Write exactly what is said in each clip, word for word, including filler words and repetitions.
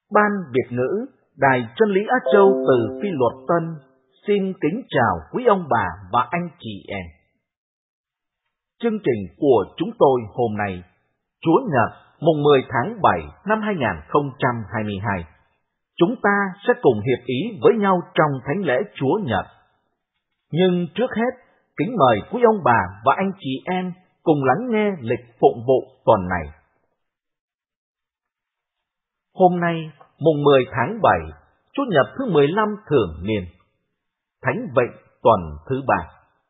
Ban Việt ngữ Đài Chân lý Á Châu từ Phi Luật Tân xin kính chào quý ông bà và anh chị em. Chương trình của chúng tôi hôm nay, Chúa Nhật, mùng mười tháng bảy năm hai nghìn không trăm hai mươi hai. Chúng ta sẽ cùng hiệp ý với nhau trong thánh lễ Chúa Nhật. Nhưng trước hết, kính mời quý ông bà và anh chị em cùng lắng nghe lịch phụng vụ tuần này. Hôm nay, mùng mười tháng bảy, Chủ nhật thứ mười lăm thường niên, Thánh Vịnh tuần thứ ba.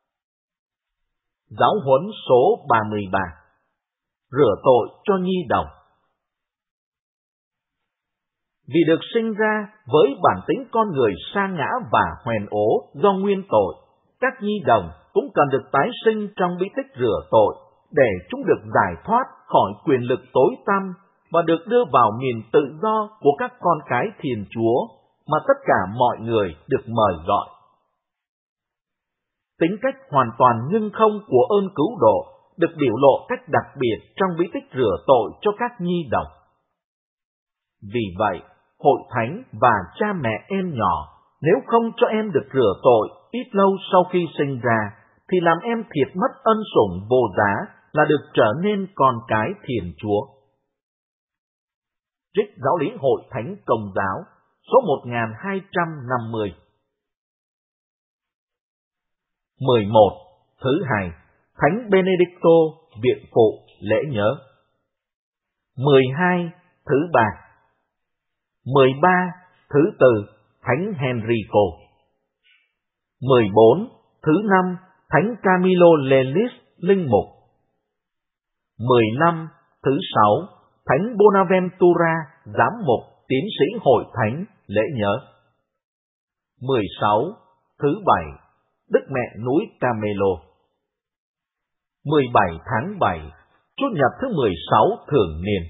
Giáo huấn số ba mươi ba. Rửa tội cho nhi đồng. Vì được sinh ra với bản tính con người sa ngã và hoèn ố do nguyên tội, các nhi đồng cũng cần được tái sinh trong bí tích rửa tội để chúng được giải thoát khỏi quyền lực tối tăm và được đưa vào miền tự do của các con cái Thiên Chúa mà tất cả mọi người được mời gọi. Tính cách hoàn toàn nhưng không của ơn cứu độ được biểu lộ cách đặc biệt trong bí tích rửa tội cho các nhi đồng. Vì vậy, hội thánh và cha mẹ em nhỏ, nếu không cho em được rửa tội ít lâu sau khi sinh ra, thì làm em thiệt mất ân sủng vô giá là được trở nên con cái Thiên Chúa. Trích Giáo lý Hội Thánh Công giáo, số một nghìn hai trăm năm mươi. mười một. Thứ hai, Thánh Benedicto viện phụ lễ nhớ. mười hai. Thứ ba. mười ba. Thứ tư, Thánh Henrico. mười bốn. Thứ năm, Thánh Camilo Lelis linh mục. mười lăm. Thứ sáu, Thánh Bonaventura giám mục tiến sĩ Hội Thánh lễ nhớ. mười sáu. Thứ bảy, Đức Mẹ núi Camelo. mười bảy tháng bảy, Chủ nhật thứ mười sáu thường niên.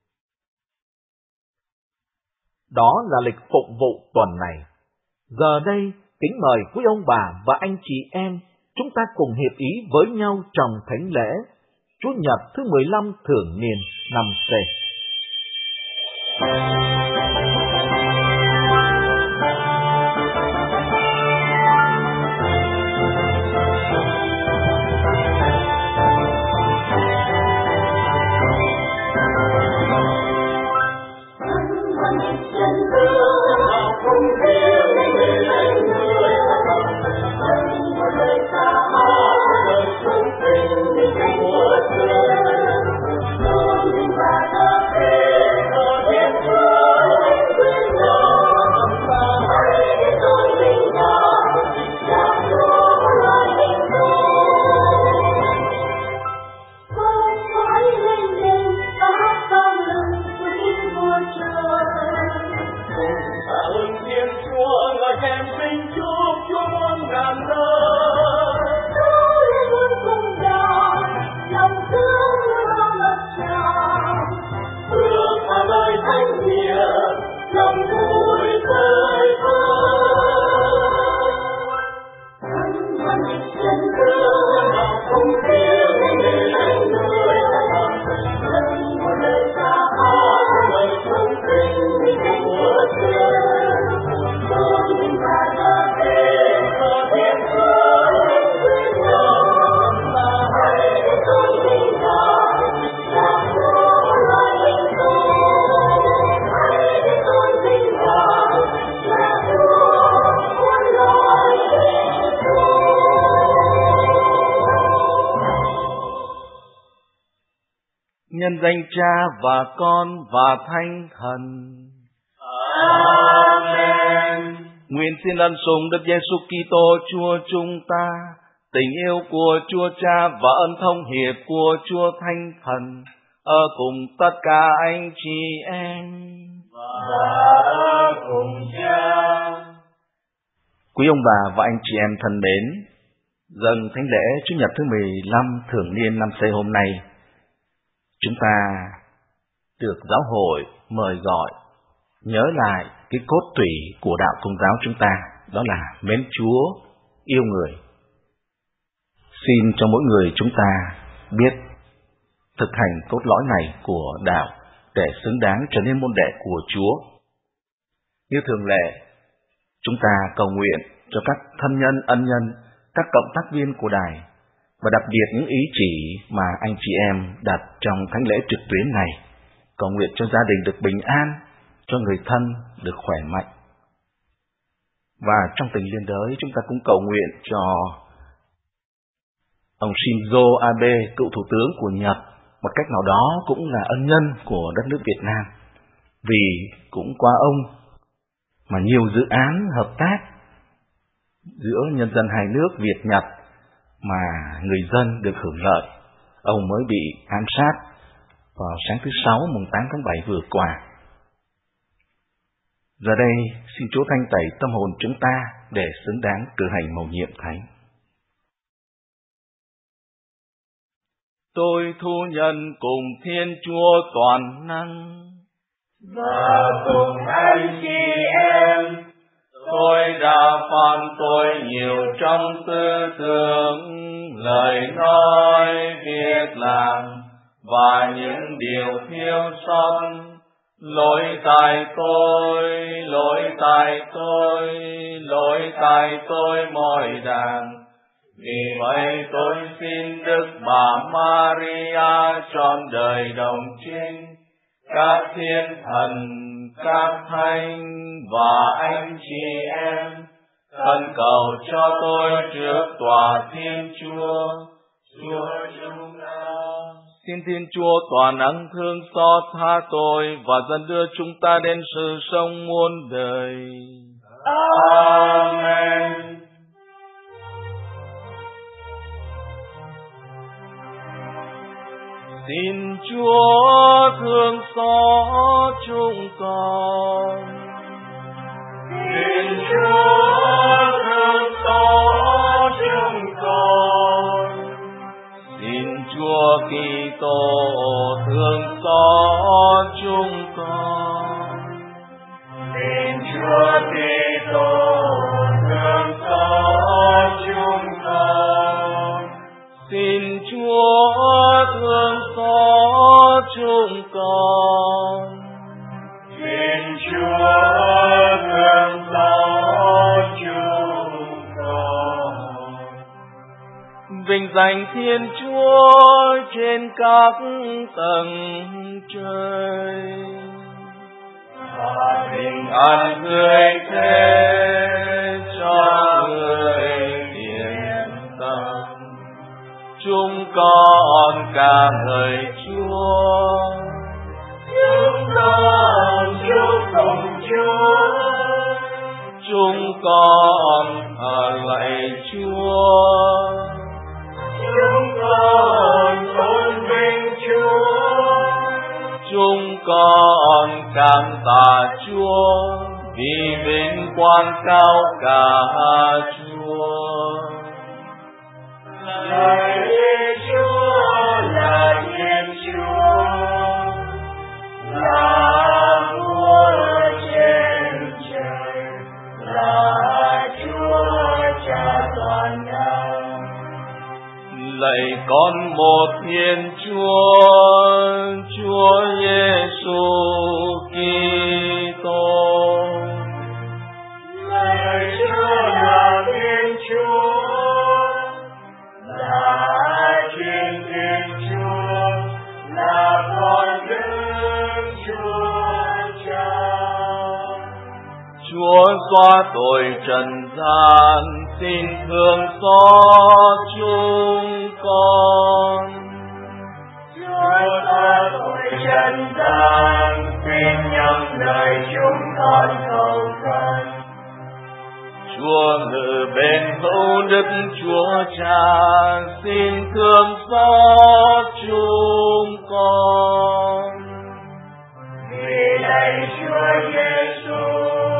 Đó là lịch phụng vụ tuần này. Giờ đây, kính mời quý ông bà và anh chị em, chúng ta cùng hiệp ý với nhau trong thánh lễ Chủ nhật thứ mười lăm thường niên năm C. Nhân danh Cha và Con và Thánh Thần. Amen. Nguyện xin ân sủng Đức Giêsu Kitô Chúa chúng ta, tình yêu của Chúa Cha và ân thông hiệp của Chúa Thánh Thần ở cùng tất cả anh chị em và cùng Cha. Quý ông bà và anh chị em thân mến, dâng thánh lễ Chủ nhật thứ mười lăm thường niên năm C hôm nay, chúng ta được giáo hội mời gọi nhớ lại cái cốt tủy của đạo Công giáo chúng ta, đó là mến Chúa, yêu người. Xin cho mỗi người chúng ta biết thực hành cốt lõi này của đạo để xứng đáng trở nên môn đệ của Chúa Như thường lệ, chúng ta cầu nguyện cho các thân nhân, ân nhân, các cộng tác viên của đài, và đặc biệt những ý chỉ mà anh chị em đặt trong thánh lễ trực tuyến này. Cầu nguyện cho gia đình được bình an, cho người thân được khỏe mạnh. Và trong tình liên đới, chúng ta cũng cầu nguyện cho ông Shinzo Abe, cựu thủ tướng của Nhật, một cách nào đó cũng là ân nhân của đất nước Việt Nam, vì cũng qua ông mà nhiều dự án hợp tác giữa nhân dân hai nước Việt-Nhật mà người dân được hưởng lợi. Ông mới bị ám sát vào sáng thứ Sáu mùng tám tháng bảy vừa qua. Giờ đây, xin Chúa thanh tẩy tâm hồn chúng ta để xứng đáng cử hành mầu nhiệm thánh. Tôi thu nhận cùng Thiên Chúa toàn năng và cùng anh chị em, tôi đã phạm tội nhiều trong tư tưởng, lời nói, việc làm và những điều thiếu sót. Lỗi tại tôi, lỗi tại tôi, lỗi tại tôi mọi đàng. Vì vậy tôi xin Đức Bà Maria trọn đời đồng trinh, các thiên thần, các thánh và anh chị em, khẩn cầu cho tôi trước tòa Thiên Chúa, Chúa chúng ta. Xin Thiên Chúa toàn năng thương xót tha tôi và dẫn đưa chúng ta đến sự sống muôn đời. Amen. Xin Chúa thương xót chúng con. Xin Chúa thương xót chúng con. Xin Chúa Kitô thương xót chúng con. Xin Chúa Kitô thương xót chúng con. Xin Chúa thương xót chúng con. Xin Chúa thương xót chúng con. Vinh danh Thiên Chúa trên các tầng trời, và bình an người thế cho người yên tâm. Chúng con ca ngợi Chúa, chúng con chúc tụng Chúa, chúng con thờ lạy Chúa, chúng con tôn vinh Chúa, chúng con cảm tạ Chúa vì vinh quang cao cả Chúa. Lạy Chúa là Thiên Chúa, là Vua trên trời, là Chúa Cha toàn năng. Lạy con một Thiên Chúa, Chúa Giêsu Kitô. Lạy Chúa là Thiên Chúa, là Thiên Thiên Chúa, là con Đức Chúa Cha. Chúa xóa tội trần gian, xin thương xót chúng con. Chúa xóa tội trần gian, xin nhận lời chúng con cầu khẩn. Chúa ngự bên hữu Đức Chúa Cha, xin thương xót chúng con. Vì lạy Chúa Giêsu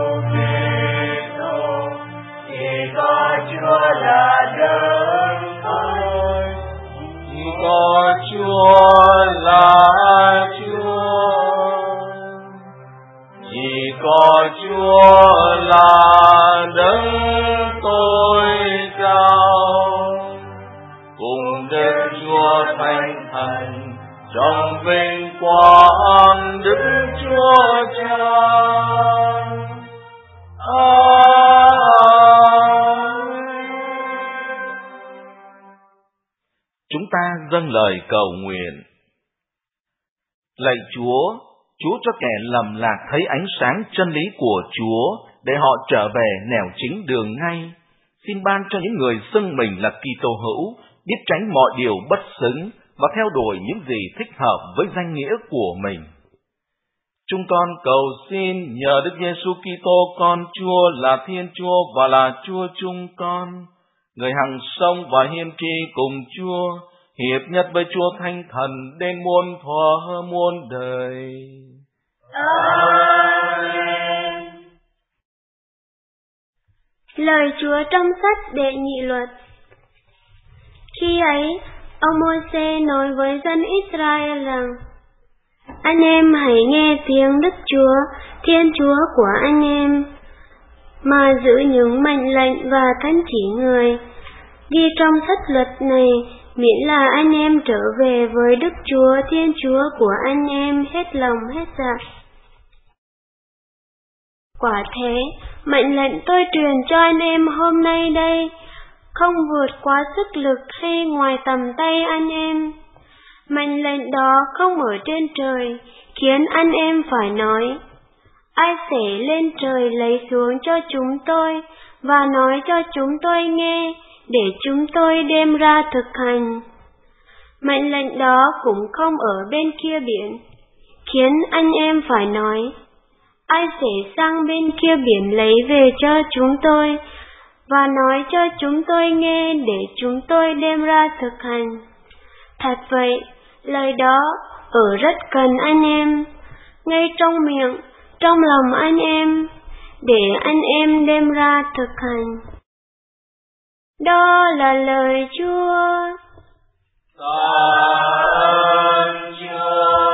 Kitô, chỉ có Chúa là đấng thôi, Chỉ có Chúa là Chúa, chỉ có Chúa là đấng tối cao, cùng Đức Chúa Thánh Thần trong vinh quang Đức Chúa Cha. lời cầu nguyện. Lạy Chúa, Chúa cho kẻ lầm lạc thấy ánh sáng chân lý của Chúa để họ trở về nẻo chính đường ngay. Xin ban cho những người xưng mình là Kitô hữu biết tránh mọi điều bất xứng và theo đuổi những gì thích hợp với danh nghĩa của mình. Chúng con cầu xin nhờ Đức Giêsu Kitô con Chúa là Thiên Chúa và là Chúa chúng con, người hằng sống và hiên tri cùng Chúa, hiệp nhất với Chúa Thánh Thần đến muôn thuở muôn đời. Amen. Lời Chúa trong sách Đệ Nhị Luật. Khi ấy, ông Môi-se nói với dân Israel rằng: Anh em hãy nghe tiếng Đức Chúa, Thiên Chúa của anh em, mà giữ những mệnh lệnh và thánh chỉ người ghi trong sách luật này, miễn là anh em trở về với Đức Chúa, Thiên Chúa của anh em hết lòng hết dạ. Quả thế, mệnh lệnh tôi truyền cho anh em hôm nay đây không vượt quá sức lực hay ngoài tầm tay anh em. Mệnh lệnh đó không ở trên trời, khiến anh em phải nói: Ai sẽ lên trời lấy xuống cho chúng tôi và nói cho chúng tôi nghe, để chúng tôi đem ra thực hành. Mệnh lệnh đó cũng không ở bên kia biển, khiến anh em phải nói: Ai sẽ sang bên kia biển lấy về cho chúng tôi và nói cho chúng tôi nghe, để chúng tôi đem ra thực hành. Thật vậy, lời đó ở rất gần anh em, ngay trong miệng, trong lòng anh em, để anh em đem ra thực hành. Đó là lời Chúa. Cảm ơn Chúa.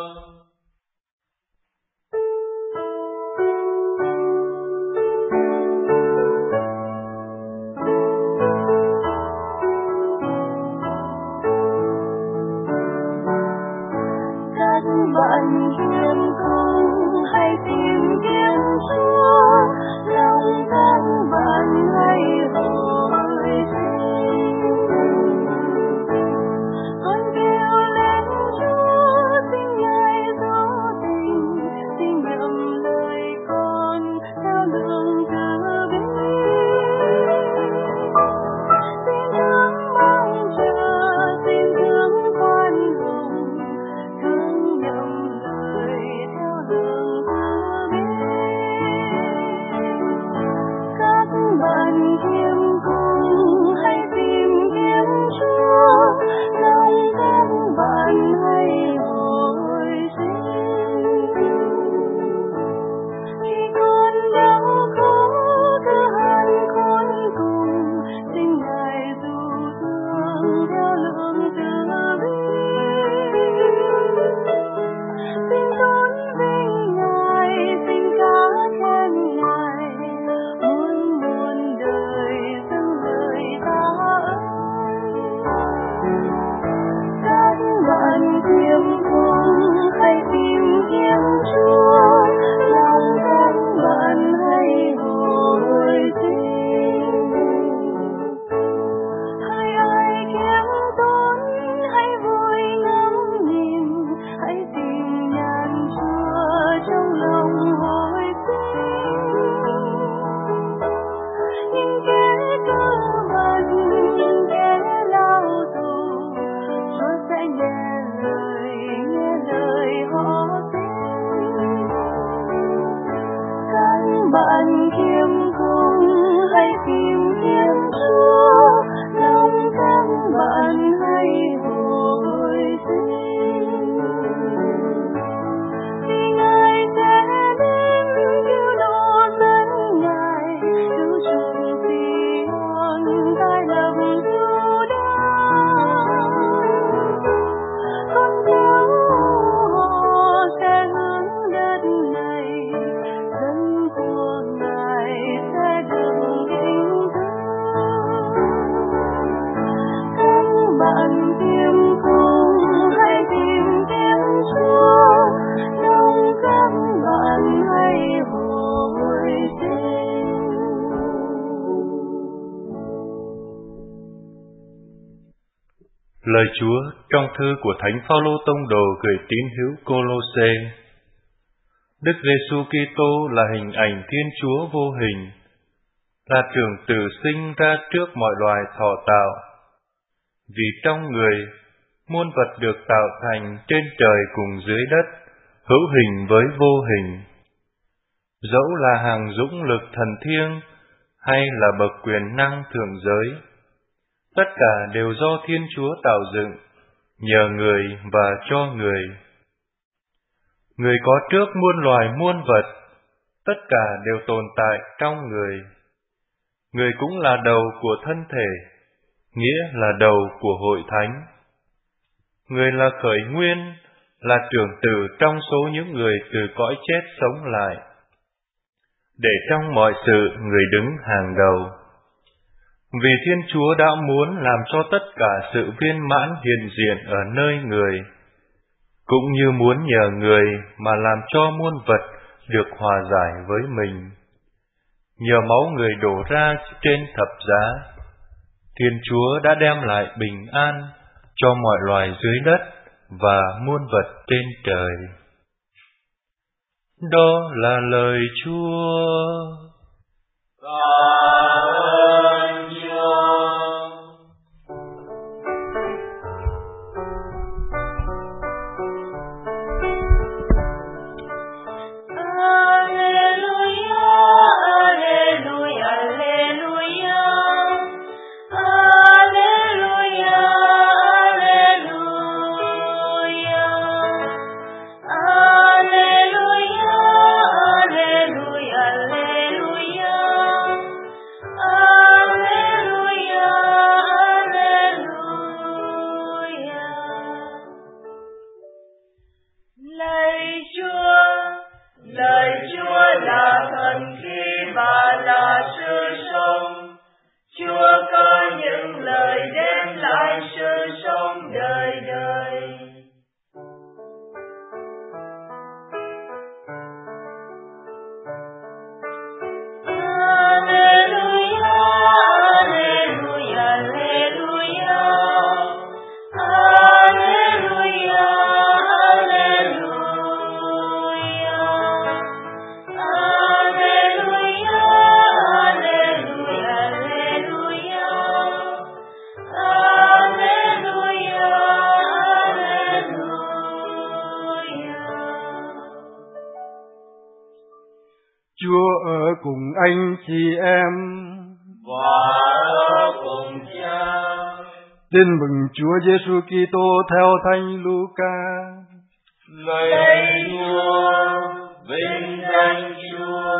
Bận thiên công hay tìm kiếm Chúa, lòng thân bận hay hồi sinh. Con kia Lời Chúa trong thư của Thánh Phaolô tông đồ gửi tín hữu Cô-lô-sê. Đức Giêsu Kitô là hình ảnh Thiên Chúa vô hình, là trưởng tử sinh ra trước mọi loài thọ tạo. Vì trong người, muôn vật được tạo thành trên trời cùng dưới đất, hữu hình với vô hình. Dẫu là hàng dũng lực thần thiêng hay là bậc quyền năng thượng giới, tất cả đều do Thiên Chúa tạo dựng, nhờ người và cho người. Người có trước muôn loài muôn vật, tất cả đều tồn tại trong người. Người cũng là đầu của thân thể, nghĩa là đầu của hội thánh. Người là khởi nguyên, là trưởng tử trong số những người từ cõi chết sống lại, để trong mọi sự người đứng hàng đầu. Vì Thiên Chúa đã muốn làm cho tất cả sự viên mãn hiện diện ở nơi người, cũng như muốn nhờ người mà làm cho muôn vật được hòa giải với mình. Nhờ máu người đổ ra trên thập giá, Thiên Chúa đã đem lại bình an cho mọi loài dưới đất và muôn vật trên trời. Đó là lời Chúa. Cảm ơn Chúa. Chúa ở cùng anh chị em và ở cùng Cha. Tin mừng Chúa Giêsu Kitô theo Thánh Luca. Lạy Chúa, vinh danh Chúa.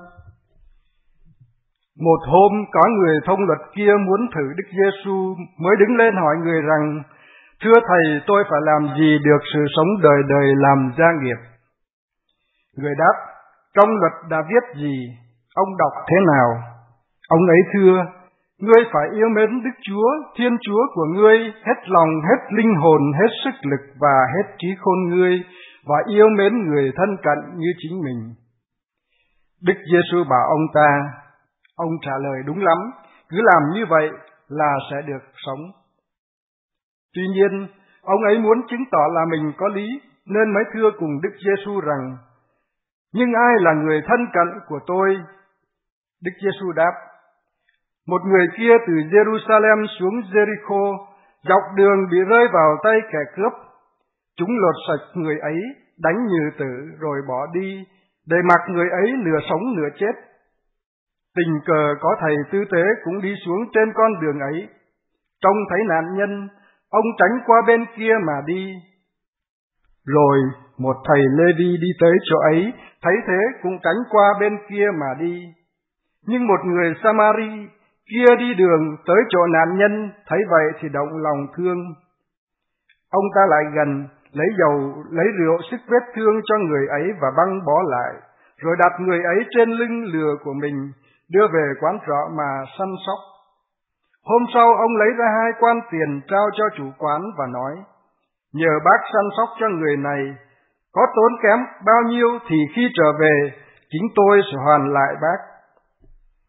Một hôm có người thông luật kia muốn thử Đức Giêsu, mới đứng lên hỏi người rằng: Thưa Thầy, tôi phải làm gì được sự sống đời đời làm gia nghiệp? Người đáp: Trong luật đã viết gì? Ông đọc thế nào? Ông ấy thưa: Ngươi phải yêu mến Đức Chúa, Thiên Chúa của ngươi hết lòng, hết linh hồn, hết sức lực và hết trí khôn ngươi, và yêu mến người thân cận như chính mình. Đức Giêsu bảo ông ta: Ông trả lời đúng lắm, cứ làm như vậy là sẽ được sống. Tuy nhiên, ông ấy muốn chứng tỏ là mình có lý, nên mới thưa cùng Đức Giêsu rằng: Nhưng ai là người thân cận của tôi? Đức Giêsu đáp: Một người kia từ Jerusalem xuống Jericho, dọc đường bị rơi vào tay kẻ cướp. Chúng lột sạch người ấy, đánh như tử rồi bỏ đi, để mặc người ấy nửa sống nửa chết. Tình cờ có thầy tư tế cũng đi xuống trên con đường ấy. Trông thấy nạn nhân, ông tránh qua bên kia mà đi. Rồi một thầy Lê-vi đi tới chỗ ấy, thấy thế cũng tránh qua bên kia mà đi. Nhưng một người Sa-ma-ri kia đi đường tới chỗ nạn nhân, thấy vậy thì động lòng thương. Ông ta lại gần, lấy dầu, lấy rượu xức vết thương cho người ấy và băng bó lại, rồi đặt người ấy trên lưng lừa của mình, đưa về quán trọ mà săn sóc. Hôm sau ông lấy ra hai quan tiền trao cho chủ quán và nói: Nhờ bác săn sóc cho người này, có tốn kém bao nhiêu thì khi trở về, chính tôi sẽ hoàn lại bác.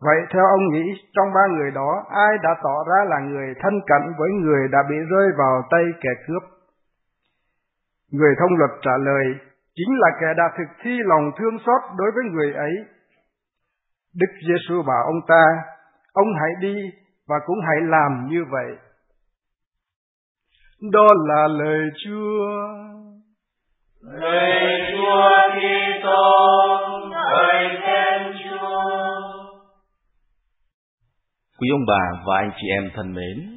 Vậy theo ông nghĩ, trong ba người đó, ai đã tỏ ra là người thân cận với người đã bị rơi vào tay kẻ cướp? Người thông luật trả lời, chính là kẻ đã thực thi lòng thương xót đối với người ấy. Đức Giêsu bảo ông ta, ông hãy đi và cũng hãy làm như vậy. Đó là lời Chúa. Lời Chúa Kitô, lời khen Chúa. Quý ông bà và anh chị em thân mến,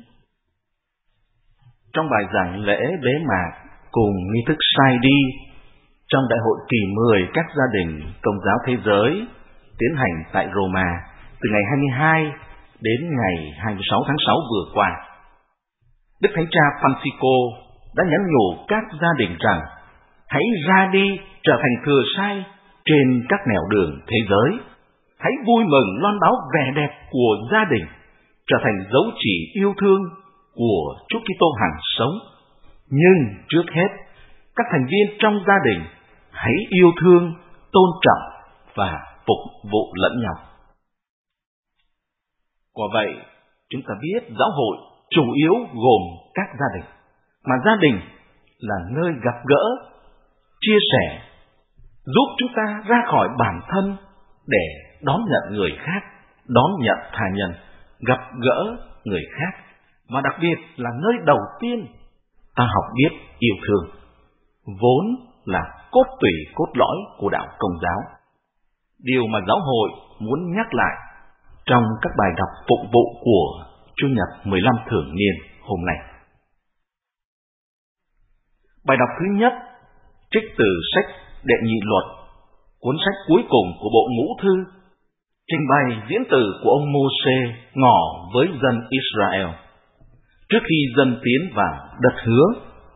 trong bài giảng lễ bế mạc cùng nghi thức sai đi trong Đại hội kỳ mười các gia đình Công giáo thế giới tiến hành tại Roma từ ngày hai mươi hai đến ngày hai mươi sáu tháng sáu vừa qua, Đức Thánh Cha Francisco đã nhắn nhủ các gia đình rằng hãy ra đi trở thành thừa sai trên các nẻo đường thế giới. Hãy vui mừng loan báo vẻ đẹp của gia đình, trở thành dấu chỉ yêu thương của Chúa Kitô hằng sống. Nhưng trước hết, các thành viên trong gia đình hãy yêu thương, tôn trọng và phục vụ lẫn nhau. Quả vậy, chúng ta biết giáo hội chủ yếu gồm các gia đình, mà gia đình là nơi gặp gỡ, chia sẻ, giúp chúng ta ra khỏi bản thân để đón nhận người khác, đón nhận tha nhân, gặp gỡ người khác, và đặc biệt là nơi đầu tiên ta học biết yêu thương, vốn là cốt tủy cốt lõi của đạo Công giáo. Điều mà giáo hội muốn nhắc lại trong các bài đọc phụng vụ của Chủ nhật mười lăm thường niên hôm nay. Bài đọc thứ nhất trích từ sách Đệ Nhị Luật, cuốn sách cuối cùng của bộ Ngũ Thư, trình bày diễn từ của ông Mô-sê ngỏ với dân Israel trước khi dân tiến vào đất hứa.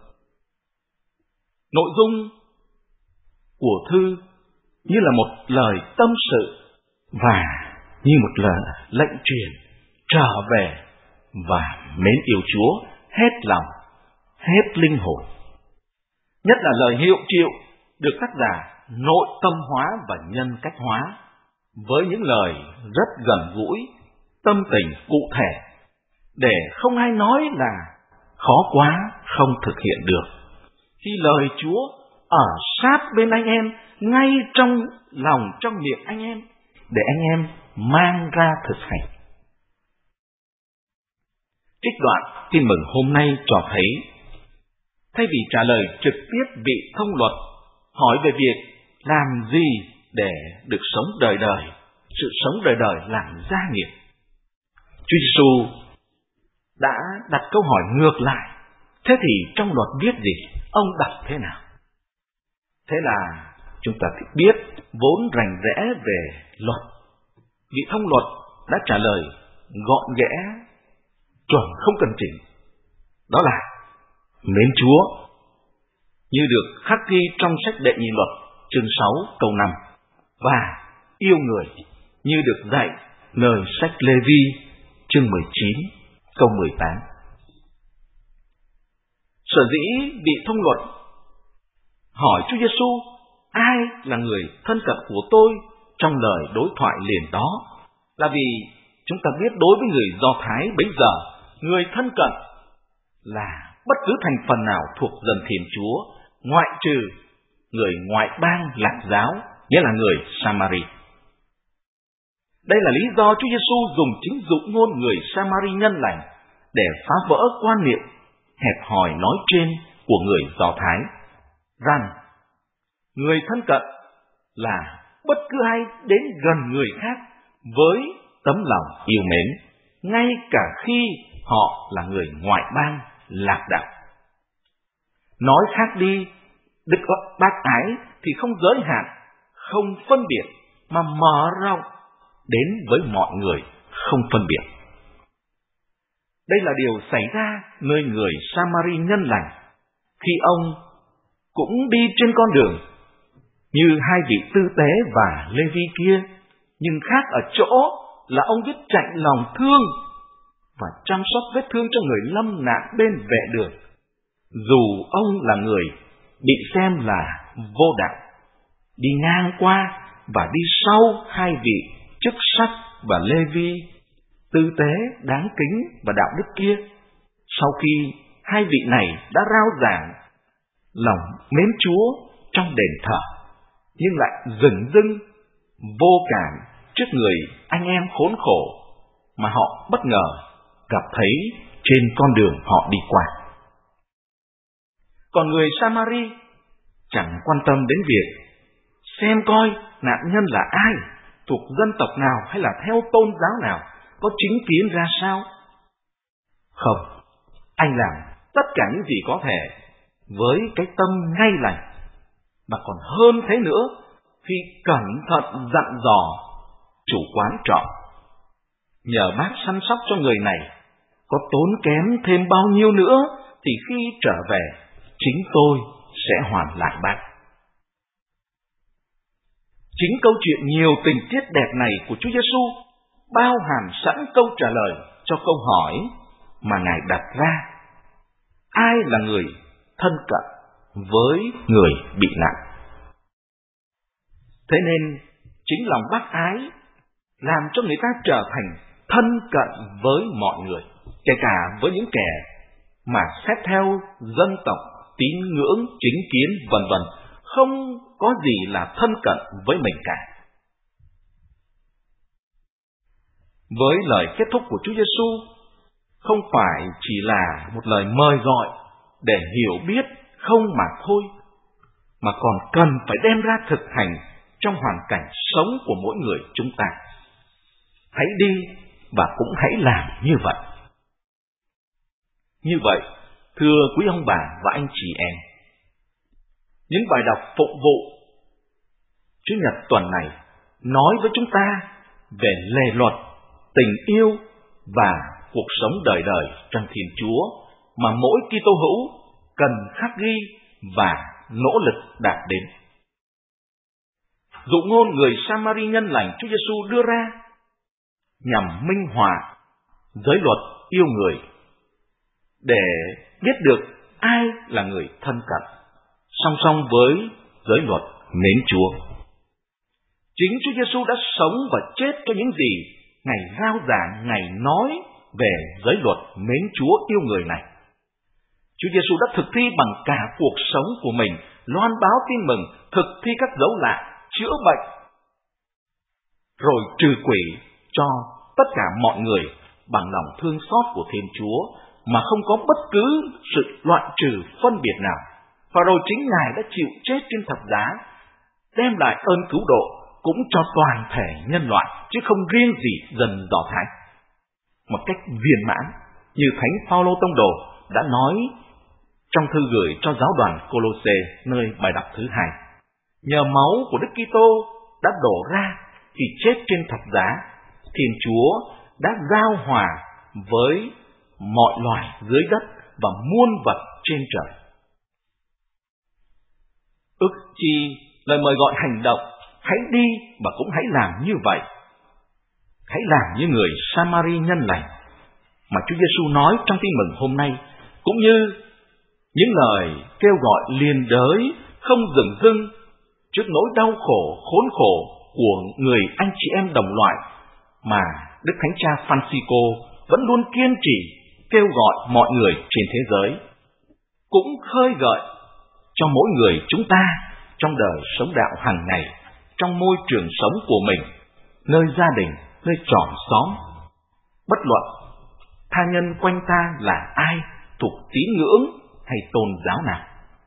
Nội dung của thư như là một lời tâm sự và như một lời lệnh truyền trở về và mến yêu Chúa hết lòng, hết linh hồn. Nhất là lời hiệu triệu được tác giả nội tâm hóa và nhân cách hóa với những lời rất gần gũi, tâm tình cụ thể, để không ai nói là khó quá không thực hiện được. Khi lời Chúa ở sát bên anh em, ngay trong lòng, trong miệng anh em, để anh em mang ra thực hành. Trích đoạn tin mừng hôm nay cho thấy, thay vì trả lời trực tiếp vị thông luật hỏi về việc làm gì để được sống đời đời, sự sống đời đời làm gia nghiệp, Chúa Giêsu đã đặt câu hỏi ngược lại. Thế thì trong luật viết gì? Ông đọc thế nào? Thế là chúng ta biết vốn rành rẽ về luật, vị thông luật đã trả lời gọn ghẽ, chuẩn không cần chỉnh. Đó là mến Chúa, như được khắc ghi trong sách Đệ Nhị Luật chương sáu câu năm, và yêu người như được dạy lời sách Lê Vi chương mười chín câu mười tám. Sở dĩ vị thông luật hỏi Chúa Giêsu ai là người thân cận của tôi trong lời đối thoại liền đó, là vì chúng ta biết đối với người Do Thái bấy giờ, người thân cận là bất cứ thành phần nào thuộc dân Thiên Chúa, ngoại trừ người ngoại bang Lạc giáo, nghĩa là người Samari. Đây là lý do Chúa Giêsu dùng chính dụ ngôn người Samari nhân lành để phá vỡ quan niệm hẹp hòi nói trên của người Do Thái, rằng người thân cận là bất cứ ai đến gần người khác với tấm lòng yêu mến, ngay cả khi họ là người ngoại bang lạc đạo. Nói khác đi, đức bác ái thì không giới hạn, không phân biệt, mà mở rộng đến với mọi người không phân biệt. Đây là điều xảy ra nơi người Samari nhân lành, khi ông cũng đi trên con đường như hai vị tư tế và Lê Vi kia, nhưng khác ở chỗ là ông biết chạnh lòng thương và chăm sóc vết thương cho người lâm nạn bên vệ đường, dù ông là người bị xem là vô đạo, đi ngang qua và đi sau hai vị chức sắc và Lê-vi, tư tế, đáng kính và đạo đức kia, sau khi hai vị này đã rao giảng lòng mến Chúa trong đền thờ, nhưng lại dửng dưng, vô cảm trước người anh em khốn khổ mà họ bất ngờ gặp thấy trên con đường họ đi qua. Còn người Samari chẳng quan tâm đến việc xem coi nạn nhân là ai, thuộc dân tộc nào hay là theo tôn giáo nào, có chính kiến ra sao. Không, anh làm tất cả những gì có thể với cái tâm ngay lành, mà còn hơn thế nữa khi cẩn thận dặn dò chủ quán trọ. Nhờ bác săn sóc cho người này, có tốn kém thêm bao nhiêu nữa thì khi trở về, chính tôi sẽ hoàn lại bác. Chính câu chuyện nhiều tình tiết đẹp này của Chúa Giêsu bao hàm sẵn câu trả lời cho câu hỏi mà Ngài đặt ra: ai là người thân cận với người bị nạn? Thế nên chính lòng bác ái làm cho người ta trở thành thân cận với mọi người, kể cả với những kẻ mà xét theo dân tộc, tín ngưỡng, chính kiến vân vân, không có gì là thân cận với mình cả. Với lời kết thúc của Chúa Giêsu không phải chỉ là một lời mời gọi để hiểu biết không mà thôi, mà còn cần phải đem ra thực hành trong hoàn cảnh sống của mỗi người chúng ta. Hãy đi và cũng hãy làm như vậy. Như vậy, thưa quý ông bà và anh chị em, những bài đọc phụng vụ Chủ nhật tuần này nói với chúng ta về lề luật, tình yêu và cuộc sống đời đời trong Thiên Chúa mà mỗi Kitô hữu cần khắc ghi và nỗ lực đạt đến. Dụ ngôn người Samari nhân lành Chúa Giêsu đưa ra nhằm minh họa giới luật yêu người, để biết được ai là người thân cận, song song với giới luật mến Chúa. Chính Chúa Giêsu đã sống và chết cho những gì Ngài rao giảng, Ngài nói về giới luật mến Chúa yêu người này. Chúa Giêsu đã thực thi bằng cả cuộc sống của mình, loan báo tin mừng, thực thi các dấu lạ, chữa bệnh, rồi trừ quỷ cho tất cả mọi người bằng lòng thương xót của Thiên Chúa, mà không có bất cứ sự loạn trừ phân biệt nào. Và rồi chính Ngài đã chịu chết trên thập giá, đem lại ơn cứu độ cũng cho toàn thể nhân loại, chứ không riêng gì dân Do Thái. Một cách viên mãn, như Thánh Phaolô Tông Đồ đã nói trong thư gửi cho giáo đoàn Cô-lô-sê nơi bài đọc thứ hai: nhờ máu của Đức Kitô đã đổ ra khi chết trên thập giá, Thiên Chúa đã giao hòa với mọi loài dưới đất và muôn vật trên trời. Ước chi lời mời gọi hành động, hãy đi và cũng hãy làm như vậy. Hãy làm như người Samari nhân lành mà Chúa Giêsu nói trong tin mừng hôm nay, cũng như những lời kêu gọi liền đới không dừng dưng trước nỗi đau khổ khốn khổ của người anh chị em đồng loại mà Đức Thánh Cha Francisco vẫn luôn kiên trì kêu gọi mọi người trên thế giới, cũng khơi gợi cho mỗi người chúng ta trong đời sống đạo hàng ngày, trong môi trường sống của mình, nơi gia đình, nơi chòm xóm, bất luận tha nhân quanh ta là ai, thuộc tín ngưỡng hay tôn giáo nào.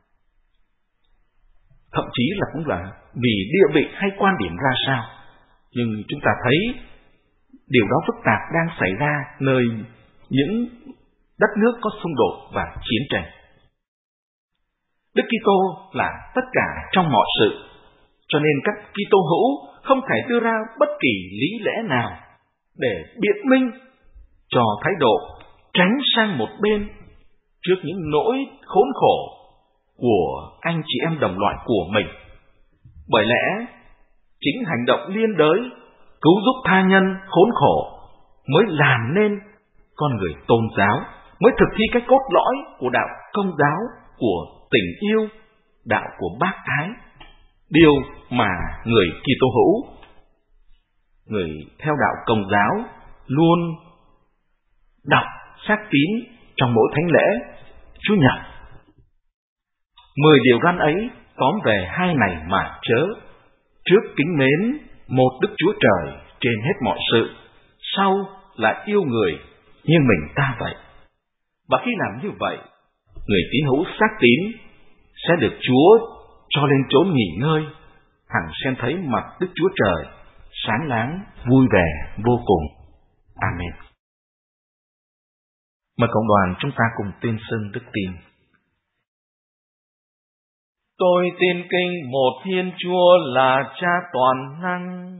Thậm chí là cũng là vì địa vị hay quan điểm ra sao, nhưng chúng ta thấy điều đó phức tạp đang xảy ra nơi những đất nước có xung đột và chiến tranh. Đức Kitô là tất cả trong mọi sự, cho nên các Kitô hữu không thể đưa ra bất kỳ lý lẽ nào để biện minh cho thái độ tránh sang một bên trước những nỗi khốn khổ của anh chị em đồng loại của mình. Bởi lẽ chính hành động liên đới cứu giúp tha nhân khốn khổ mới làm nên con người tôn giáo, mới thực thi cái cốt lõi của đạo Công giáo, của tình yêu, đạo của bác ái, điều mà người Kitô hữu người theo đạo Công giáo luôn đọc xác tín trong mỗi thánh lễ Chủ nhật. Mười điều răn ấy tóm về hai này mà chớ: trước kính mến một Đức Chúa Trời trên hết mọi sự, sau là yêu người như mình ta vậy. Và khi làm như vậy, người tín hữu xác tín sẽ được Chúa cho lên chốn nghỉ ngơi, hằng xem thấy mặt Đức Chúa Trời sáng láng, vui vẻ vô cùng. Amen. Mời cộng đoàn chúng ta cùng tuyên xưng đức tin. Tôi tin kinh một Thiên Chúa là Cha toàn năng,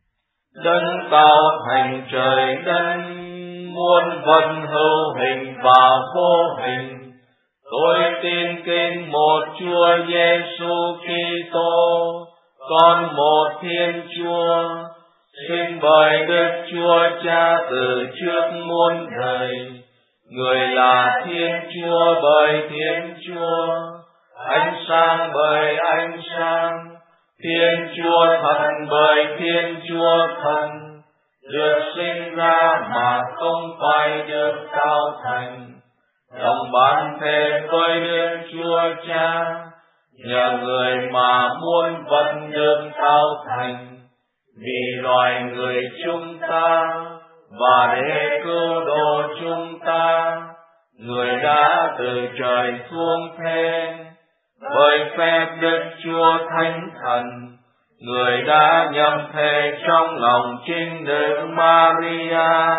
đấng tạo thành trời đất, muôn vật hữu hình và vô hình. Tôi tin kinh một Chúa Giêsu Kitô, con một Thiên Chúa, sinh bởi Đức Chúa Cha từ trước muôn đời. Người là Thiên Chúa bởi Thiên Chúa, ánh sáng bởi ánh sáng, Thiên Chúa thần bởi Thiên Chúa thần, được sinh ra mà không phải được tạo thành, đồng bán thể với Đức Chúa Cha, nhờ người mà muôn vật được tạo thành, vì loài người chúng ta và để cứu độ chúng ta, người đã từ trời xuống thế. Bởi phép Đức Chúa Thánh Thần, người đã nhậm thể trong lòng chính nữ Maria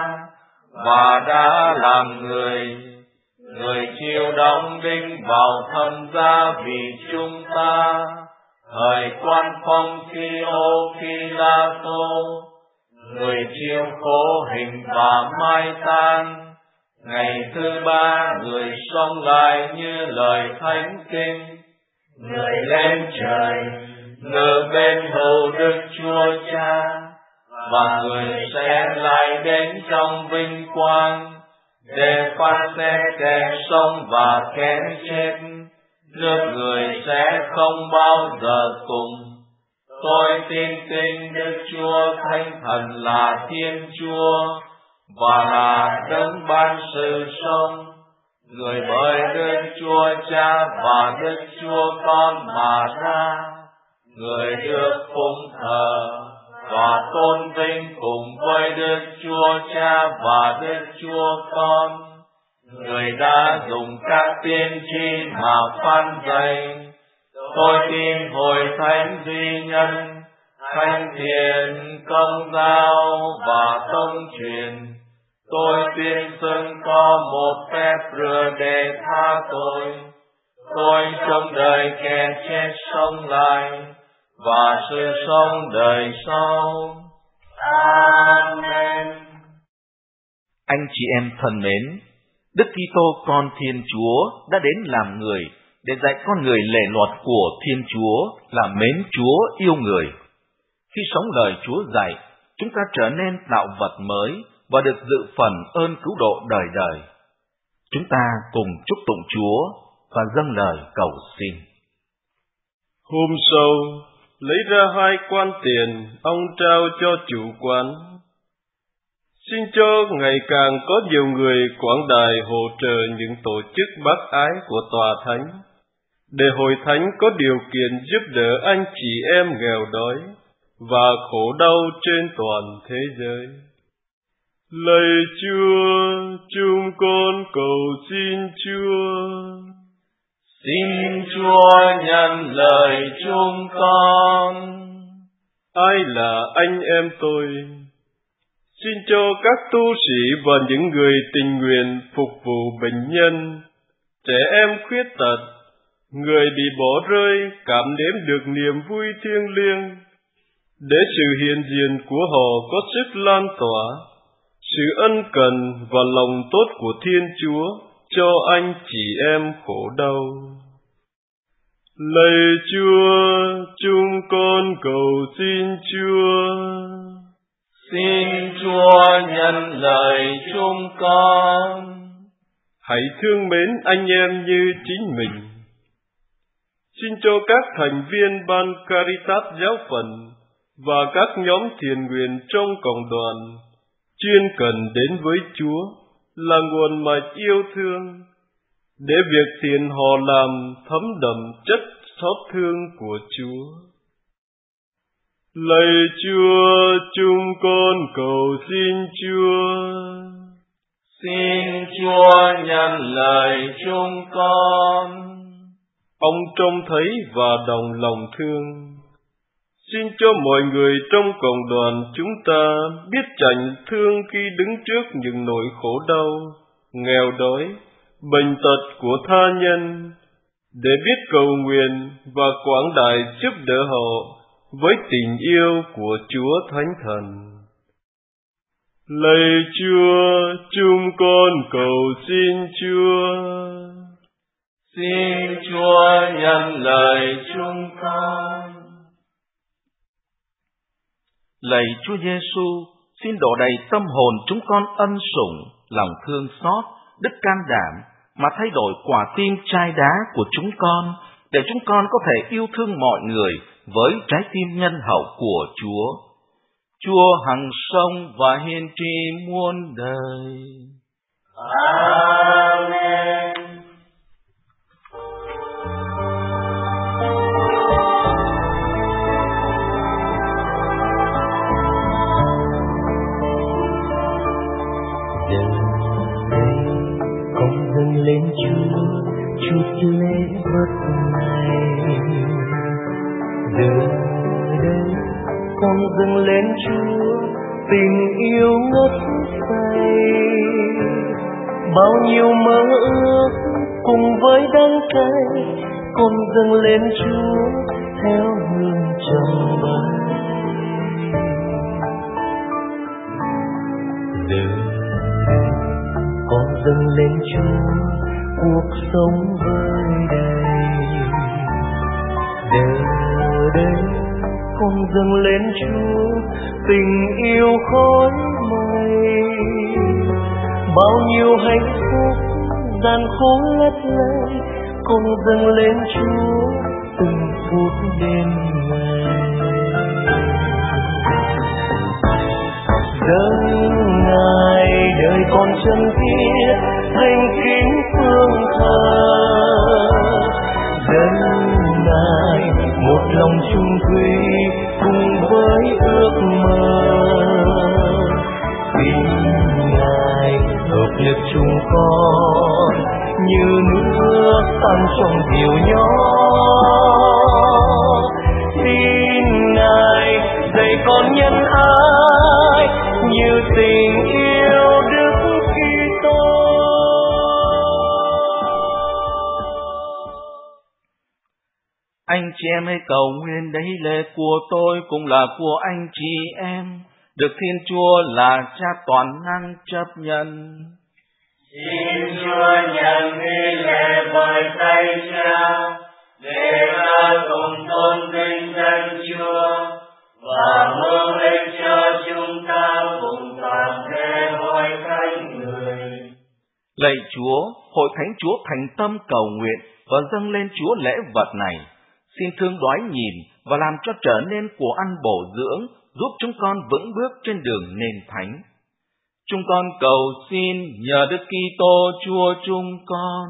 và đã làm người. Người chịu đóng đinh vào thập giá vì chúng ta, thời quan phong Phi-ô Phi-la-tô. Người chịu khổ hình và mai táng, ngày thứ ba người sống lại như lời Thánh Kinh. Người lên trời, ngự bên hữu Đức Chúa Cha, và người sẽ lại đến trong vinh quang, để phán xét kẻ sống và kẻ chết. Nước người sẽ không bao giờ cùng. Tôi tin kinh Đức Chúa Thánh Thần là Thiên Chúa, và là đấng ban sự sống. Người bởi Đức Chúa Cha và Đức Chúa Con mà ra, người được phụng thờ và tôn vinh cùng với Đức Chúa Cha và Đức Chúa Con. Người đã dùng các tiên tri mà phán dạy. Tôi tin hội thánh duy nhân, thánh thiện, công giáo và tông truyền. Tôi tuyên xưng có một phép rửa để tha tội. Tôi trong đời kẻ chết sống lại, và sự sống đời sau. Amen. Anh chị em thân mến, Đức Kitô con Thiên Chúa đã đến làm người để dạy con người lề luật của Thiên Chúa là mến Chúa, yêu người. Khi sống lời Chúa dạy, chúng ta trở nên tạo vật mới và được dự phần ơn cứu độ đời đời. Chúng ta cùng chúc tụng Chúa và dâng lời cầu xin. Hôm sau, lấy ra hai quan tiền, ông trao cho chủ quán. Xin cho ngày càng có nhiều người quảng đài hỗ trợ những tổ chức bác ái của tòa thánh, để hội thánh có điều kiện giúp đỡ anh chị em nghèo đói và khổ đau trên toàn thế giới. Lạy Chúa, chúng con cầu xin Chúa. Xin Chúa nhận lời chúng con. Ai là anh em tôi? Xin cho các tu sĩ và những người tình nguyện phục vụ bệnh nhân, trẻ em khuyết tật, người bị bỏ rơi cảm nếm được niềm vui thiêng liêng, để sự hiện diện của họ có sức lan tỏa sự ân cần và lòng tốt của Thiên Chúa cho anh chị em khổ đau. Lạy Chúa, chúng con cầu xin Chúa. Xin Chúa nhận lời chúng con. Hãy thương mến anh em như chính mình. Xin cho các thành viên ban Caritas giáo phận và các nhóm thiện nguyện trong cộng đoàn chuyên cần đến với Chúa là nguồn mạch yêu thương, để việc thiện họ làm thấm đậm chất xót thương của Chúa. Lạy Chúa, chúng con cầu xin Chúa. Xin Chúa nhận lời chúng con. Ông trông thấy và đồng lòng thương. Xin cho mọi người trong cộng đoàn chúng ta biết chạnh thương khi đứng trước những nỗi khổ đau, nghèo đói, bệnh tật của tha nhân, để biết cầu nguyện và quảng đại giúp đỡ họ với tình yêu của Chúa Thánh Thần. Lạy Chúa, chúng con cầu xin Chúa. Xin Chúa nhận lời chúng con. Lạy Chúa Giêsu, xin đổ đầy tâm hồn chúng con ân sủng, lòng thương xót, đức can đảm, mà thay đổi quả tim chai đá của chúng con, để chúng con có thể yêu thương mọi người với trái tim nhân hậu của Chúa. Chúa hằng sống và hiền tri muôn đời. Amen. Con dâng lên Chúa chút lễ vật này. Giờ đây con dâng lên Chúa tình yêu ngất say. Bao nhiêu mơ ước cùng với đắng cay, con dâng lên Chúa theo hương trầm bay. Giờ con dâng lên Chúa cuộc sống vơi đầy. Giờ đây con dâng lên Chúa tình yêu khói mây. Bao nhiêu hạnh phúc gian khổ lấp lánh, con dâng lên Chúa từng phút đêm ngày. Dâng Ngài đời con chân thiết danh kính phương thờ. Dâng Ngài một lòng chung thủy cùng với ước mơ. Xin Ngài hợp lực chúng con như nước tan trong diều nhỏ. Xin Ngài dạy con nhân ái như tình yêu Đức Kitô. Anh chị em hãy cầu nguyện đây lễ của tôi cũng là của anh chị em, được Thiên Chúa là Cha toàn năng chấp nhận. Xin Chúa nhận nghi lễ với tay Cha, để ta cùng tôn vinh danh Chúa và mưu ích cho chúng ta cùng toàn thể hội thánh người. Lạy Chúa, hội thánh Chúa thành tâm cầu nguyện và dâng lên Chúa lễ vật này. Xin thương đoái nhìn và làm cho trở nên của ăn bổ dưỡng, giúp chúng con vững bước trên đường nền thánh. Chúng con cầu xin nhờ Đức Kitô Chúa chúng con.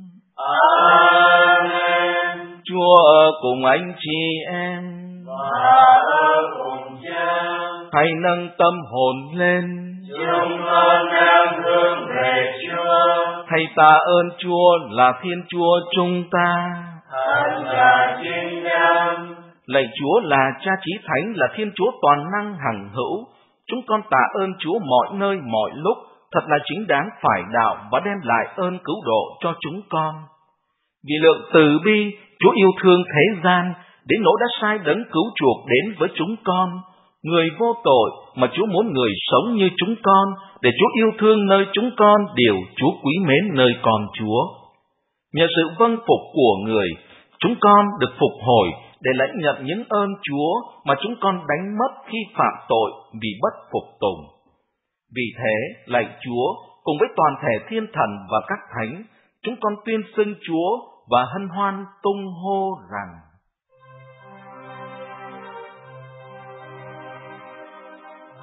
Amen. Chúa ở cùng anh chị em và ở cùng Cha. Hãy nâng tâm hồn lên. Chúng con đang hướng về Chúa. Hãy tạ ơn Chúa là Thiên Chúa chúng ta. Thật là chính đáng. Lạy Chúa là Cha Chí Thánh, là Thiên Chúa toàn năng hằng hữu. Chúng con tạ ơn Chúa mọi nơi mọi lúc, thật là chính đáng phải đạo và đem lại ơn cứu độ cho chúng con. Vì lượng từ bi, Chúa yêu thương thế gian, đến nỗi đã sai đấng cứu chuộc đến với chúng con, người vô tội mà Chúa muốn người sống như chúng con, để Chúa yêu thương nơi chúng con điều Chúa quý mến nơi con Chúa. Nhờ sự vâng phục của người, chúng con được phục hồi để lãnh nhận những ơn Chúa mà chúng con đánh mất khi phạm tội vì bất phục tùng. Vì thế, lạy Chúa, cùng với toàn thể thiên thần và các thánh, chúng con tuyên xưng Chúa và hân hoan tung hô rằng: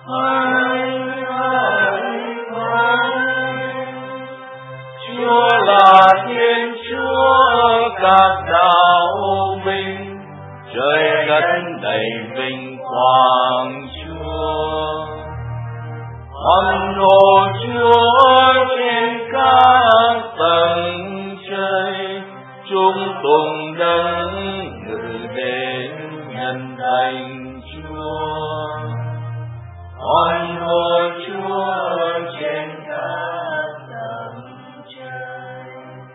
Hãy, hãy, hãy. Chúa là Thiên Chúa các đạo vinh, trời đất đầy vinh quang Chúa. Hoan hô Chúa trên các tầng trời, chúng tùng đấng ngự đến nhân danh Chúa. Hoan hô Chúa trên các tầng trời.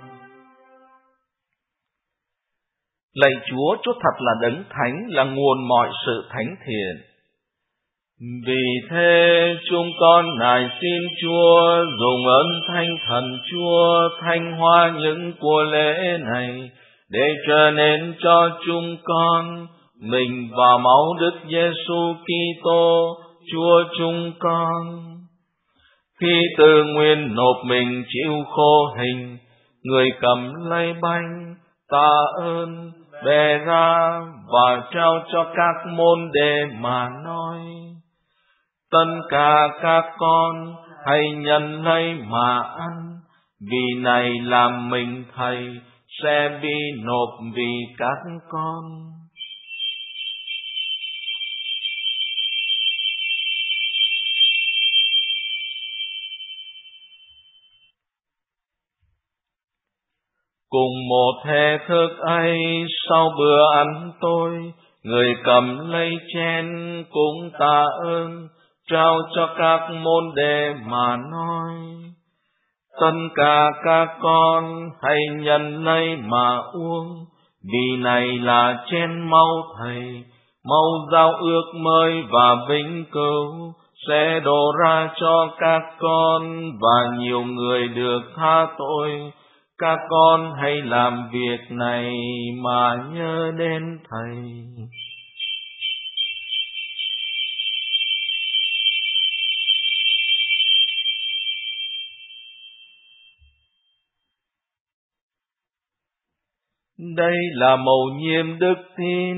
Lạy Chúa, Chúa thật là đấng thánh, là nguồn mọi sự thánh thiện. Vì thế chúng con nài xin Chúa dùng ơn Thánh Thần Chúa thanh hóa những của lễ này, để trở nên cho chúng con mình và máu Đức Giêsu Kitô Chúa chúng con. Khi tự nguyện nộp mình chịu khổ hình, người cầm lấy bánh tạ ơn, bè ra và trao cho các môn đệ mà nói: tất cả các con hãy nhận lấy mà ăn, vì này là mình Thầy sẽ bị nộp vì các con. Cùng một thể thức ấy, sau bữa ăn tối, người cầm lấy chén cũng tạ ơn, trao cho các môn đệ mà nói: tất cả các con hãy nhận lấy mà uống, vì này là chén máu Thầy, máu giao ước mới và vĩnh cửu, sẽ đổ ra cho các con và nhiều người được tha tội. Các con hãy làm việc này mà nhớ đến Thầy. Đây là mầu nhiệm đức tin.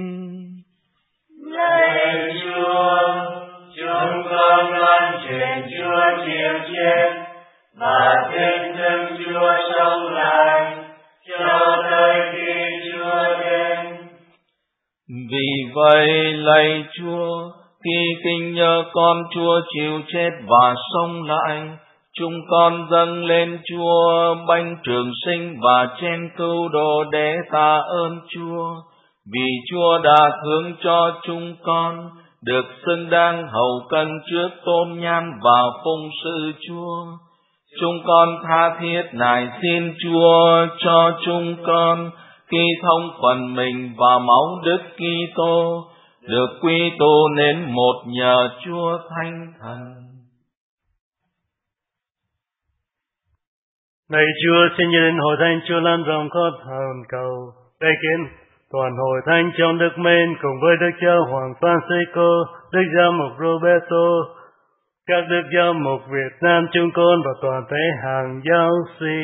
Lạy Chúa, chúng con loan truyền Chúa chịu chết và tin thân Chúa sống lại cho tới khi Chúa đến. Vì vậy, lạy Chúa, khi kinh nhớ con Chúa chịu chết và sống lại, chúng con dâng lên Chúa bánh trường sinh và chén cứu độ để tạ ơn Chúa, vì Chúa đã thương cho chúng con được xứng đáng hầu cân trước tôn nhan và phụng sự Chúa. Chúng con tha thiết nài xin Chúa cho chúng con khi thông phần mình và máu Đức Kitô được quy tụ nên một nhờ Chúa Thánh Thần. Này Chúa, xin như đến hội thánh Chúa lan rộng khắp hồn cầu, đây kiến toàn hội thánh trong Đức Mến cùng với Đức Cha Hoàng Francisco, Đức Giáo mục Roberto, các Đức Giáo mục Việt Nam chúng con và toàn thể hàng giáo sĩ.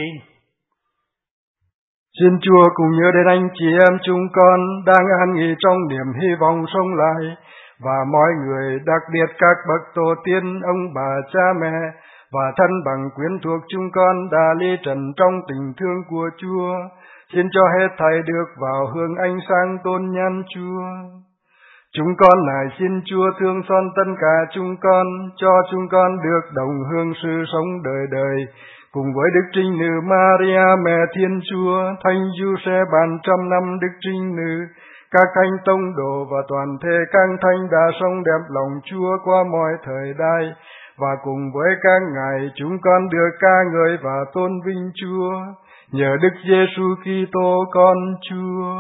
Xin Chúa cùng nhớ đến anh chị em chúng con đang an nghỉ trong niềm hy vọng sống lại, và mọi người, đặc biệt các bậc tổ tiên, ông bà, cha mẹ và thân bằng quyến thuộc chúng con đã ly trần trong tình thương của Chúa. Xin cho hết thảy được vào hương ánh sáng tôn nhan Chúa. Chúng con nài xin Chúa thương xót tất cả chúng con, cho chúng con được đồng hương sự sống đời đời, cùng với Đức Trinh Nữ Maria mẹ Thiên Chúa, Thánh Giuse bàn trăm năm Đức Trinh Nữ, các thánh tông đồ và toàn thể các thánh đã sống đẹp lòng Chúa qua mọi thời đại, và cùng với các ngài chúng con được ca ngợi và tôn vinh Chúa nhờ Đức Giêsu Kitô con Chúa.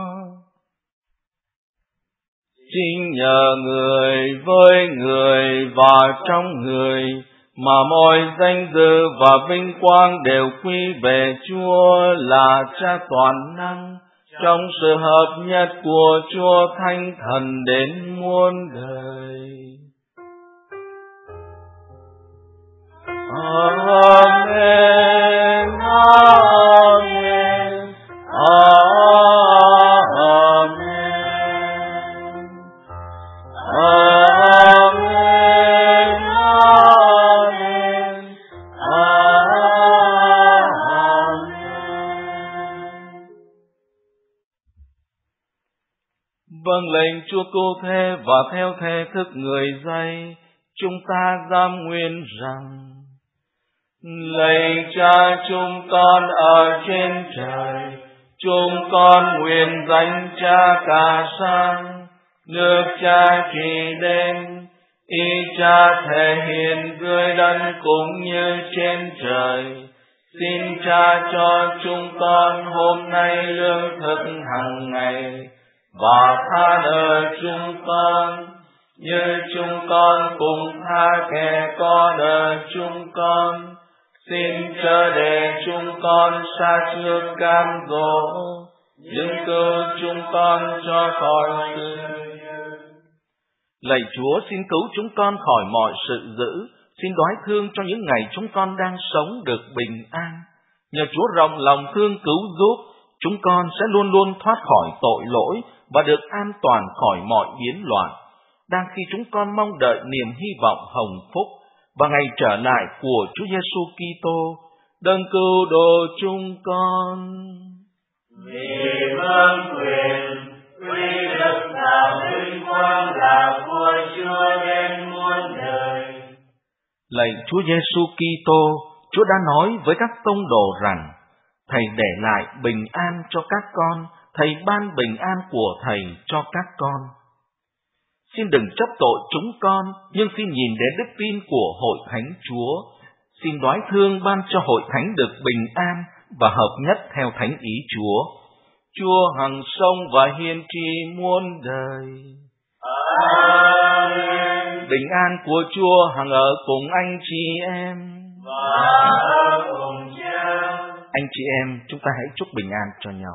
Chính nhờ người với người và trong người mà mọi danh dự và vinh quang đều quy về Chúa là Cha toàn năng, trong sự hợp nhất của Chúa Thánh Thần đến muôn đời. Amen, amen, amen, amen, Chúa cứu thế và theo thể thức người dạy, chúng ta dám nguyện rằng: Lạy Cha chúng con ở trên trời, chúng con nguyện danh Cha cả sang, nước Cha trị đến, ý Cha thể hiện dưới đất cũng như trên trời. Xin Cha cho chúng con hôm nay lương thực hàng ngày, và tha nợ chúng con, như chúng con cũng tha kẻ có nợ chúng con. Xin chớ để chúng con sa trước cam dỗ, nhưng cứu chúng con cho khỏi sự. Lạy Chúa, xin cứu chúng con khỏi mọi sự dữ. Xin đoái thương cho những ngày chúng con đang sống được bình an. Nhờ Chúa rộng lòng thương cứu giúp, chúng con sẽ luôn luôn thoát khỏi tội lỗi và được an toàn khỏi mọi biến loạn, đang khi chúng con mong đợi niềm hy vọng hồng phúc và ngày trở lại của Chúa Giêsu Kitô, đấng cứu độ chúng con. Vì vương quyền, uy lực và vinh quang là của Chúa đến muôn đời. Lạy Chúa Giêsu Kitô, Chúa đã nói với các tông đồ rằng: Thầy để lại bình an cho các con, Thầy ban bình an của Thầy cho các con. Xin đừng trách tội chúng con, nhưng xin nhìn đến đức tin của Hội Thánh Chúa. Xin đoái thương ban cho Hội Thánh được bình an và hợp nhất theo thánh ý Chúa. Chúa hằng sống và hiền trị muôn đời. Amen. Bình an của Chúa hằng ở cùng anh chị em. Và ở cùng Cha. Anh chị em, chúng ta hãy chúc bình an cho nhau.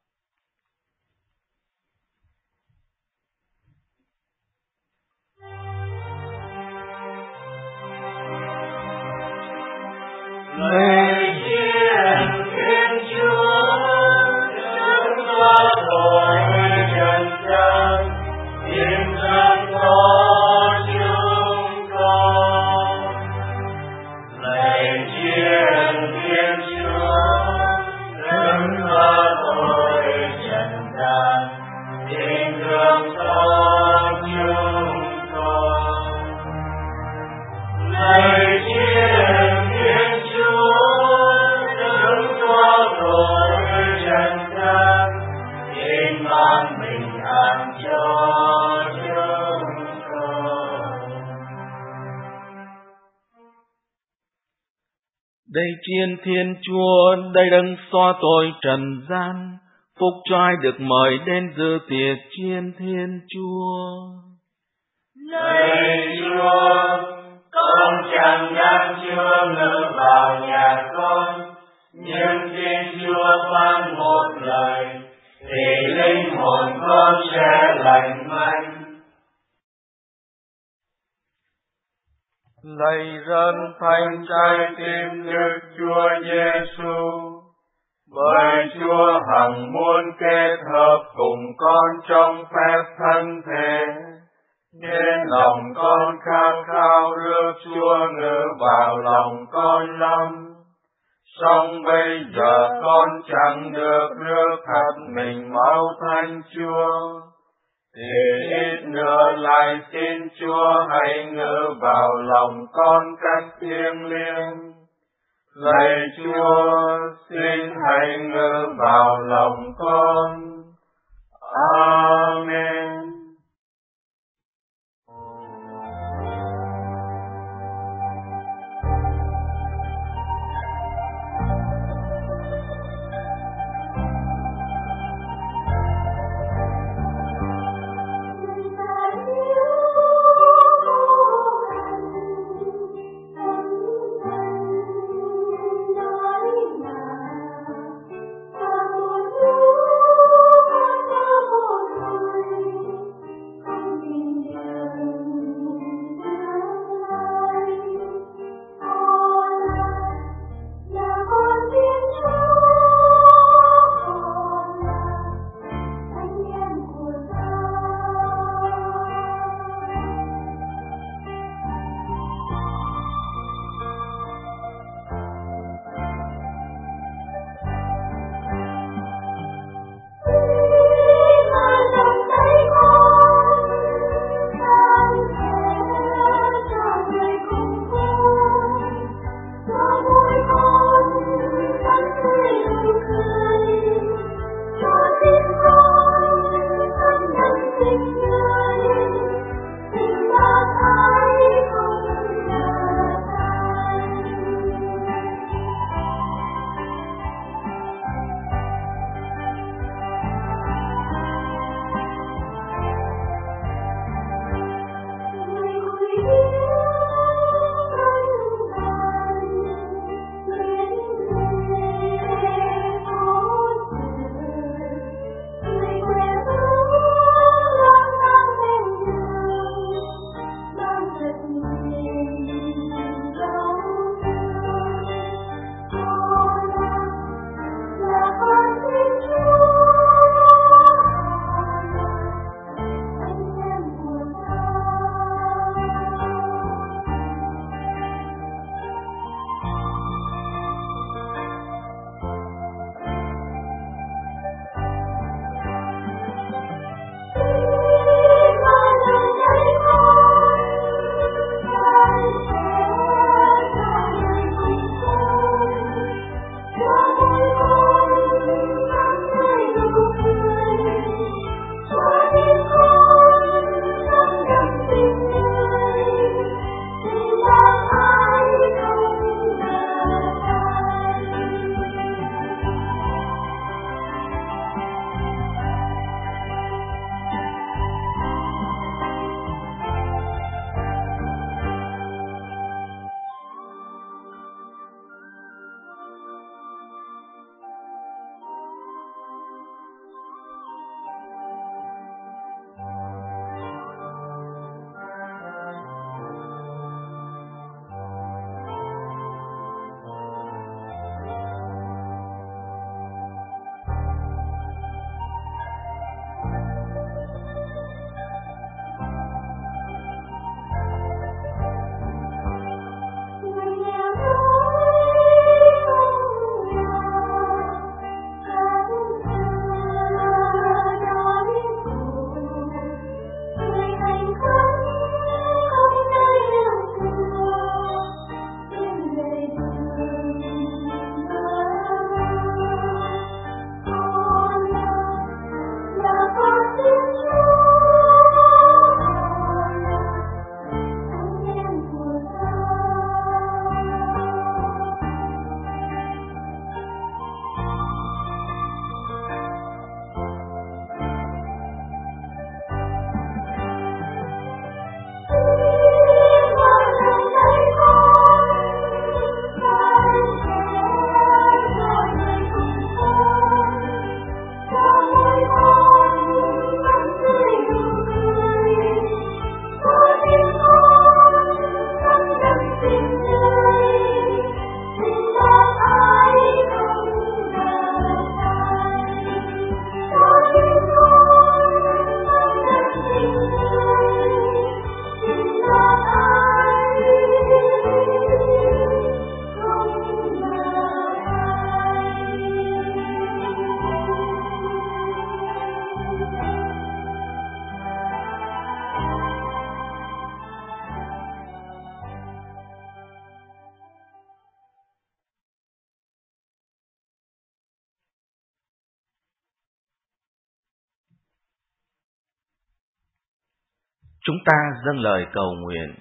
Lạy Thiên Thiên Chúa, đấng xóa tội trần gian, hiện thân có chúng con. Lạy Thiên Thiên Chúa, đấng xóa tội trần gian, hiện thân có chúng con. Lạy Thiên Thiên Chúa, đấng xóa tội trần gian, xin ban bình an cho chúng con. Đây Chiên Thiên Chúa, đây đấng xóa tội trần gian, phúc cho ai được mời đến dự tiệc Chiên Thiên Chúa. Lạy Chúa, con chẳng đáng Chúa ngự vào nhà con, nhưng xin Chúa phán một lời, thì linh hồn con sẽ lành mạnh. Lạy dân thanh trái tim Đức Chúa Giêsu, bởi Chúa hằng muốn kết hợp cùng con trong phép thân thể, nên lòng con khát khao rước Chúa ngự vào lòng con lắm. Song bây giờ con chẳng được rước thật mình máu Thánh Chúa, thì ít nữa lại xin Chúa hãy ngự vào lòng con cách thiêng liêng. Lạy Chúa, xin hãy ngự vào lòng con. Amen. Chúng ta dâng lời cầu nguyện.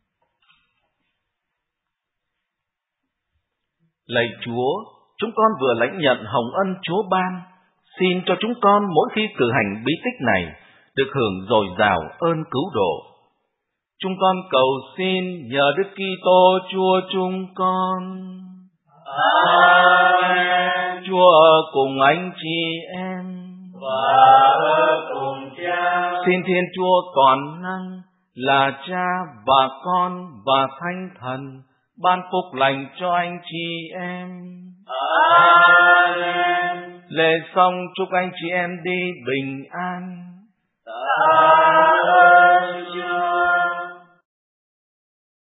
Lạy Chúa, chúng con vừa lãnh nhận hồng ân Chúa ban, xin cho chúng con mỗi khi cử hành bí tích này được hưởng dồi dào ơn cứu độ. Chúng con cầu xin nhờ Đức Kitô Chúa chúng con. Amen. Chúa ở cùng anh chị em và ở cùng Cha. Xin Thiên Chúa toàn năng là Cha và Con và Thánh Thần ban phúc lành cho anh chị em. Amen. Lễ xong chúc anh chị em đi bình an. Tạ ơn Chúa.